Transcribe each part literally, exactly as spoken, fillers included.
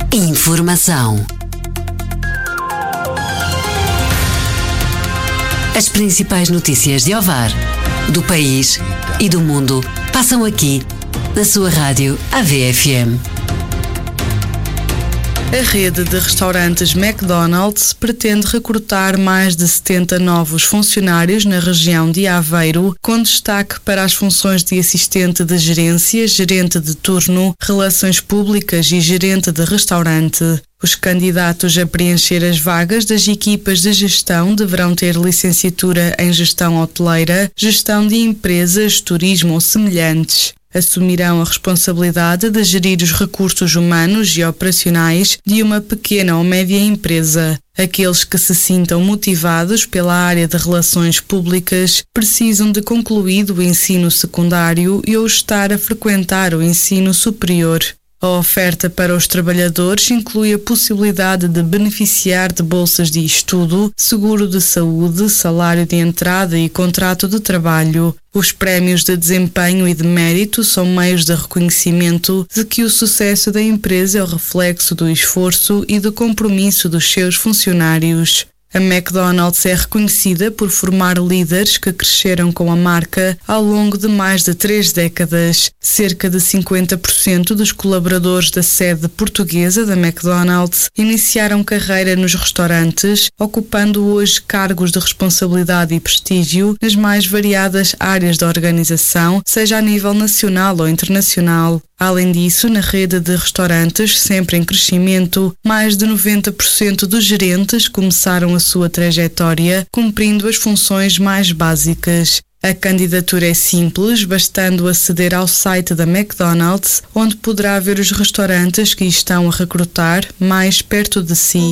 Informação. As principais notícias de Ovar, do país e do mundo passam aqui, na sua rádio A V F M. A rede de restaurantes McDonald's pretende recrutar mais de setenta novos funcionários na região de Aveiro, com destaque para as funções de assistente de gerência, gerente de turno, relações públicas e gerente de restaurante. Os candidatos a preencher as vagas das equipas de gestão deverão ter licenciatura em gestão hoteleira, gestão de empresas, turismo ou semelhantes. Assumirão a responsabilidade de gerir os recursos humanos e operacionais de uma pequena ou média empresa. Aqueles que se sintam motivados pela área de relações públicas precisam de concluído o ensino secundário e ou estar a frequentar o ensino superior. A oferta para os trabalhadores inclui a possibilidade de beneficiar de bolsas de estudo, seguro de saúde, salário de entrada e contrato de trabalho. Os prémios de desempenho e de mérito são meios de reconhecimento de que o sucesso da empresa é o reflexo do esforço e do compromisso dos seus funcionários. A McDonald's é reconhecida por formar líderes que cresceram com a marca ao longo de mais de três décadas. Cerca de cinquenta por cento dos colaboradores da sede portuguesa da McDonald's iniciaram carreira nos restaurantes, ocupando hoje cargos de responsabilidade e prestígio nas mais variadas áreas da organização, seja a nível nacional ou internacional. Além disso, na rede de restaurantes, sempre em crescimento, mais de noventa por cento dos gerentes começaram a sua trajetória cumprindo as funções mais básicas. A candidatura é simples, bastando aceder ao site da McDonald's, onde poderá ver os restaurantes que estão a recrutar mais perto de si.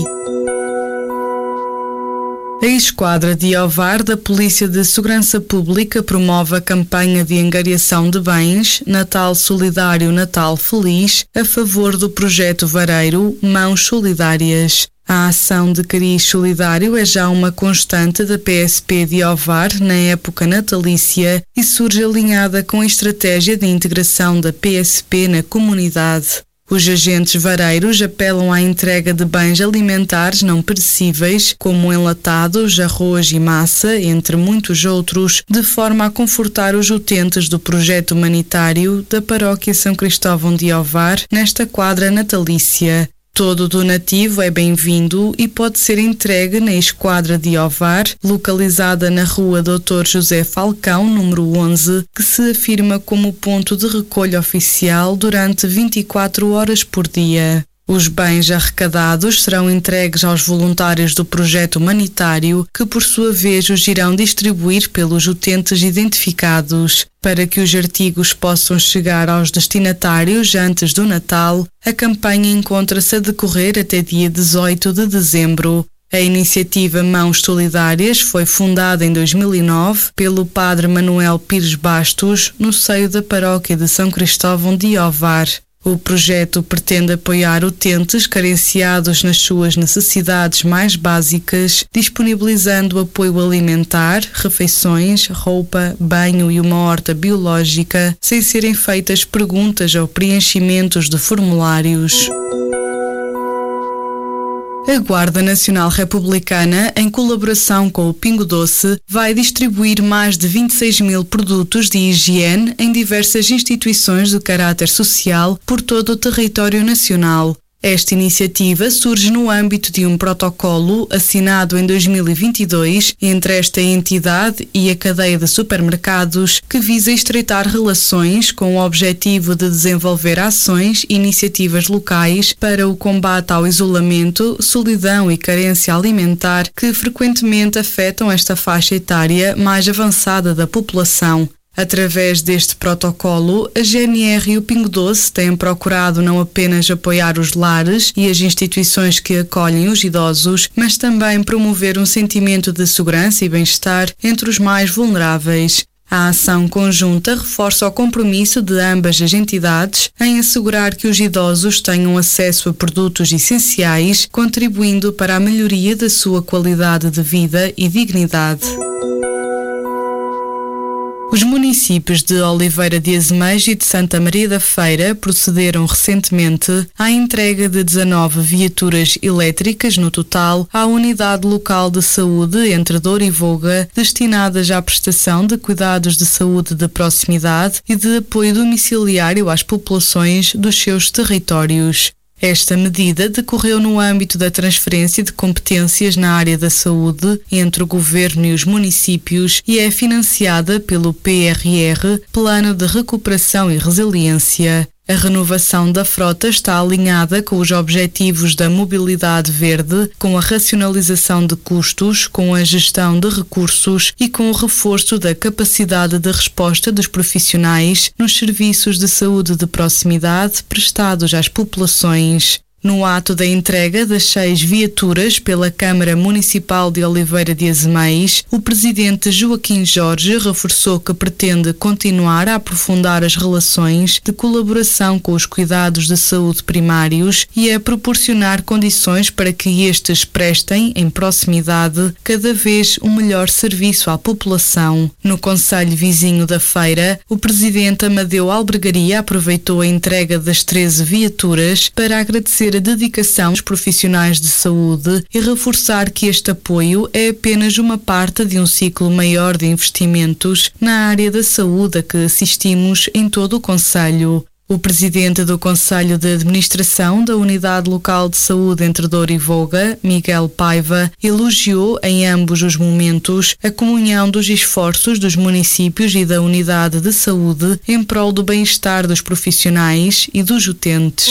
A Esquadra de Ovar da Polícia de Segurança Pública promove a campanha de angariação de bens Natal Solidário Natal Feliz a favor do projeto Vareiro Mãos Solidárias. A ação de cariz solidário é já uma constante da P S P de Ovar na época natalícia e surge alinhada com a estratégia de integração da P S P na comunidade. Os agentes vareiros apelam à entrega de bens alimentares não perecíveis, como enlatados, arroz e massa, entre muitos outros, de forma a confortar os utentes do projeto humanitário da Paróquia São Cristóvão de Ovar nesta quadra natalícia. Todo donativo é bem-vindo e pode ser entregue na Esquadra de Ovar, localizada na rua doutor José Falcão, número onze, que se afirma como ponto de recolha oficial durante vinte e quatro horas por dia. Os bens arrecadados serão entregues aos voluntários do projeto humanitário, que por sua vez os irão distribuir pelos utentes identificados. Para que os artigos possam chegar aos destinatários antes do Natal, a campanha encontra-se a decorrer até dia dezoito de dezembro. A iniciativa Mãos Solidárias foi fundada em dois mil e nove pelo padre Manuel Pires Bastos, no seio da Paróquia de São Cristóvão de Ovar. O projeto pretende apoiar utentes carenciados nas suas necessidades mais básicas, disponibilizando apoio alimentar, refeições, roupa, banho e uma horta biológica, sem serem feitas perguntas ou preenchimentos de formulários. A Guarda Nacional Republicana, em colaboração com o Pingo Doce, vai distribuir mais de vinte e seis mil produtos de higiene em diversas instituições de caráter social por todo o território nacional. Esta iniciativa surge no âmbito de um protocolo assinado em dois mil e vinte e dois entre esta entidade e a cadeia de supermercados que visa estreitar relações com o objetivo de desenvolver ações e iniciativas locais para o combate ao isolamento, solidão e carência alimentar que frequentemente afetam esta faixa etária mais avançada da população. Através deste protocolo, a G N R e o Pingo Doce têm procurado não apenas apoiar os lares e as instituições que acolhem os idosos, mas também promover um sentimento de segurança e bem-estar entre os mais vulneráveis. A ação conjunta reforça o compromisso de ambas as entidades em assegurar que os idosos tenham acesso a produtos essenciais, contribuindo para a melhoria da sua qualidade de vida e dignidade. Os municípios de Oliveira de Azeméis e de Santa Maria da Feira procederam recentemente à entrega de dezanove viaturas elétricas no total à Unidade Local de Saúde entre Douro e Voga, destinadas à prestação de cuidados de saúde de proximidade e de apoio domiciliário às populações dos seus territórios. Esta medida decorreu no âmbito da transferência de competências na área da saúde entre o Governo e os municípios e é financiada pelo P R R, Plano de Recuperação e Resiliência. A renovação da frota está alinhada com os objetivos da mobilidade verde, com a racionalização de custos, com a gestão de recursos e com o reforço da capacidade de resposta dos profissionais nos serviços de saúde de proximidade prestados às populações. No ato da entrega das seis viaturas pela Câmara Municipal de Oliveira de Azeméis, o presidente Joaquim Jorge reforçou que pretende continuar a aprofundar as relações de colaboração com os cuidados de saúde primários e a proporcionar condições para que estes prestem, em proximidade, cada vez um melhor serviço à população. No concelho vizinho da Feira, o presidente Amadeu Albergaria aproveitou a entrega das treze viaturas para agradecer a dedicação dos profissionais de saúde e reforçar que este apoio é apenas uma parte de um ciclo maior de investimentos na área da saúde a que assistimos em todo o concelho. O presidente do Conselho de Administração da Unidade Local de Saúde entre Douro e Voga, Miguel Paiva, elogiou em ambos os momentos a comunhão dos esforços dos municípios e da Unidade de Saúde em prol do bem-estar dos profissionais e dos utentes.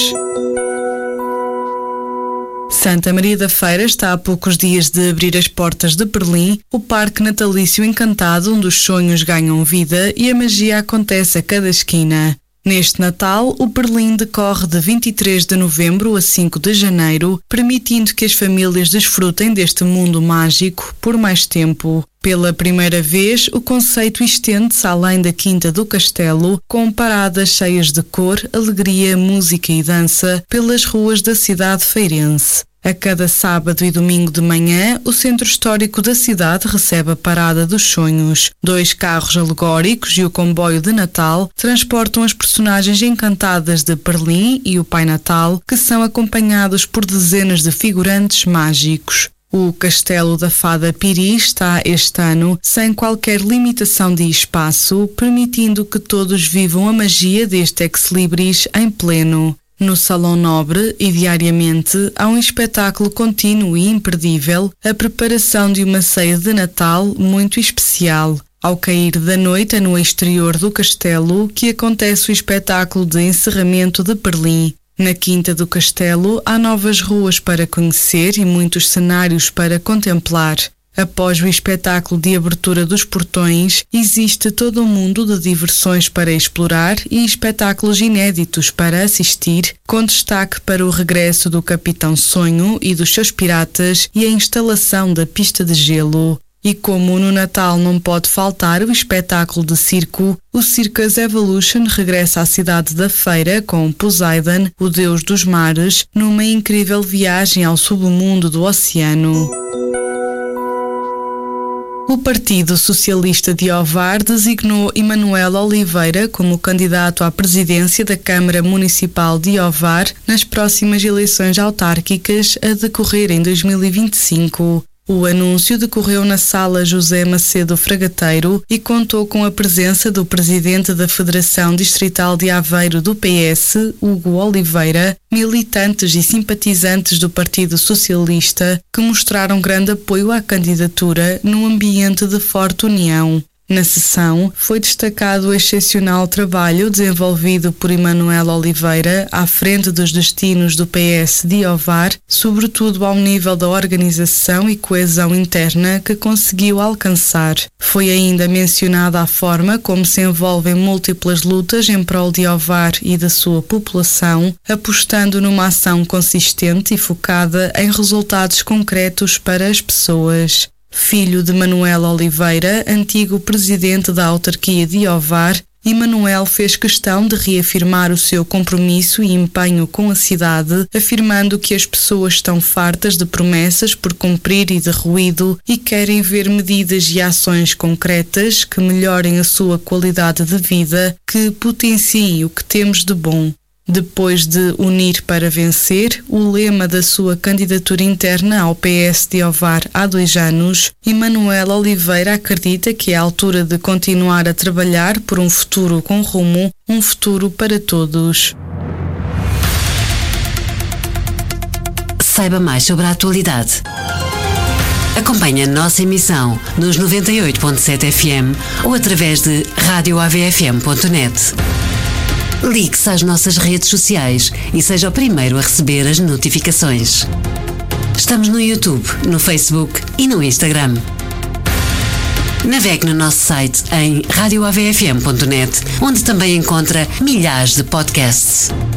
Santa Maria da Feira está a poucos dias de abrir as portas de Perlim, o Parque Natalício Encantado onde os sonhos ganham vida e a magia acontece a cada esquina. Neste Natal, o Perlim decorre de vinte e três de novembro a cinco de janeiro, permitindo que as famílias desfrutem deste mundo mágico por mais tempo. Pela primeira vez, o conceito estende-se além da Quinta do Castelo, com paradas cheias de cor, alegria, música e dança pelas ruas da cidade feirense. A cada sábado e domingo de manhã, o centro histórico da cidade recebe a Parada dos Sonhos. Dois carros alegóricos e o comboio de Natal transportam as personagens encantadas de Perlim e o Pai Natal, que são acompanhados por dezenas de figurantes mágicos. O Castelo da Fada Piri está este ano sem qualquer limitação de espaço, permitindo que todos vivam a magia deste ex-libris em pleno. No Salão Nobre e diariamente há um espetáculo contínuo e imperdível, a preparação de uma ceia de Natal muito especial. Ao cair da noite é no exterior do castelo que acontece o espetáculo de encerramento de Perlim. Na Quinta do Castelo há novas ruas para conhecer e muitos cenários para contemplar. Após o espetáculo de abertura dos portões, existe todo um mundo de diversões para explorar e espetáculos inéditos para assistir, com destaque para o regresso do Capitão Sonho e dos seus piratas e a instalação da pista de gelo. E como no Natal não pode faltar o espetáculo de circo, o Circus Evolution regressa à cidade da Feira com Poseidon, o deus dos mares, numa incrível viagem ao submundo do oceano. O Partido Socialista de Ovar designou Emanuel Oliveira como candidato à presidência da Câmara Municipal de Ovar nas próximas eleições autárquicas a decorrer em dois mil e vinte e cinco. O anúncio decorreu na Sala José Macedo Fragateiro e contou com a presença do presidente da Federação Distrital de Aveiro do P S, Hugo Oliveira, militantes e simpatizantes do Partido Socialista que mostraram grande apoio à candidatura num ambiente de forte união. Na sessão, foi destacado o excepcional trabalho desenvolvido por Emanuel Oliveira à frente dos destinos do P S de Ovar, sobretudo ao nível da organização e coesão interna que conseguiu alcançar. Foi ainda mencionada a forma como se envolve em múltiplas lutas em prol de Ovar e da sua população, apostando numa ação consistente e focada em resultados concretos para as pessoas. Filho de Manuel Oliveira, antigo presidente da autarquia de Ovar, Emanuel fez questão de reafirmar o seu compromisso e empenho com a cidade, afirmando que as pessoas estão fartas de promessas por cumprir e de ruído e querem ver medidas e ações concretas que melhorem a sua qualidade de vida, que potenciem o que temos de bom. Depois de Unir para Vencer, o lema da sua candidatura interna ao P S de Ovar há dois anos, Emanuel Oliveira acredita que é a altura de continuar a trabalhar por um futuro com rumo, um futuro para todos. Saiba mais sobre a atualidade. Acompanhe a nossa emissão nos noventa e oito ponto sete F M ou através de rádio A V F M ponto net. Ligue-se às nossas redes sociais e seja o primeiro a receber as notificações. Estamos no YouTube, no Facebook e no Instagram. Navegue no nosso site em rádio A V F M ponto net, onde também encontra milhares de podcasts.